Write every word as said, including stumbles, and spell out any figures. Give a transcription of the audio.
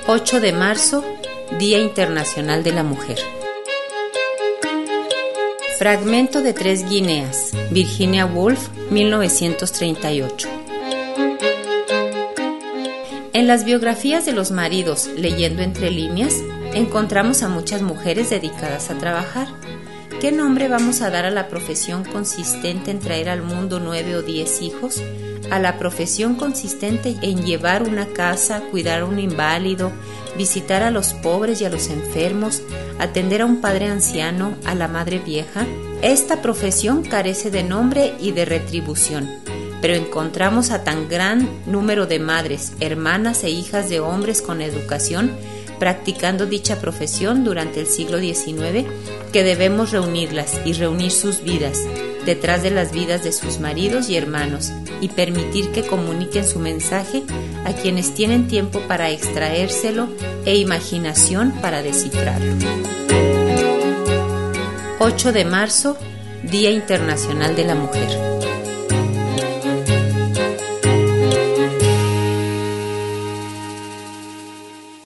ocho de marzo, Día Internacional de la Mujer. Fragmento de Tres Guineas, Virginia Woolf, mil novecientos treinta y ocho. En las biografías de los maridos, leyendo entre líneas, encontramos a muchas mujeres dedicadas a trabajar. ¿Qué nombre vamos a dar a la profesión consistente en traer al mundo nueve o diez hijos? A la profesión consistente en llevar una casa, cuidar a un inválido, visitar a los pobres y a los enfermos, atender a un padre anciano, a la madre vieja. Esta profesión carece de nombre y de retribución, pero encontramos a tan gran número de madres, hermanas e hijas de hombres con educación practicando dicha profesión durante el siglo diecinueve, que debemos reunirlas y reunir sus vidas detrás de las vidas de sus maridos y hermanos y permitir que comuniquen su mensaje a quienes tienen tiempo para extraérselo e imaginación para descifrarlo. ocho de marzo, Día Internacional de la Mujer.